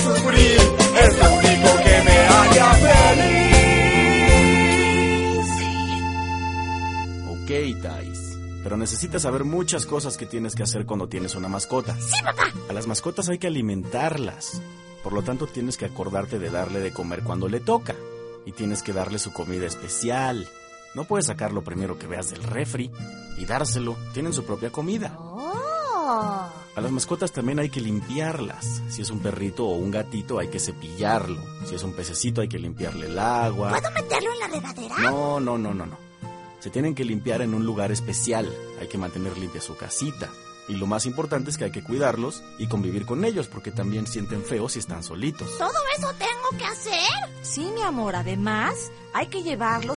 sufrir, es lo único que me haría feliz. Ok, Thais, pero necesitas saber muchas cosas que tienes que hacer cuando tienes una mascota. ¡Sí, papá! A las mascotas hay que alimentarlas. Por lo tanto, tienes que acordarte de darle de comer cuando le toca. Y tienes que darle su comida especial. No puedes sacar lo primero que veas del refri y dárselo. Tienen su propia comida. ¡Oh! A las mascotas también hay que limpiarlas. Si es un perrito o un gatito, hay que cepillarlo. Si es un pececito, hay que limpiarle el agua. ¿Puedo meterlo en la regadera? No. Se tienen que limpiar en un lugar especial. Hay que mantener limpia su casita. Y lo más importante es que hay que cuidarlos y convivir con ellos, porque también sienten feo si están solitos. ¿Todo eso tengo que hacer? Sí, mi amor, además hay que llevarlos